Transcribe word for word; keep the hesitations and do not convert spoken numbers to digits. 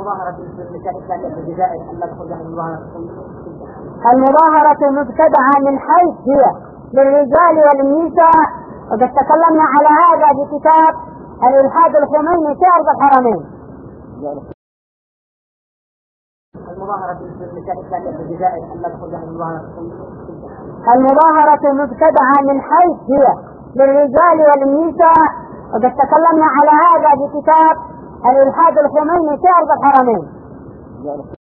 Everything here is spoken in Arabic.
المظاهرة في النساء الثانية في الجزائر أن تخرج عن المظاهرة. المظاهرة مبتدعة من حيث هي للرجال والنساء، وقد تكلمنا على هذا بكتاب الإلحاد الخميني في أرض الحرمين. المظاهرة في النساء الثانية في الجزائر أن تخرج عن المظاهرة. المظاهرة مبتدعة من حيث هي للرجال والنساء، وقد تكلمنا على هذا بكتاب الإلحاد الخميني في أرض الحرمين.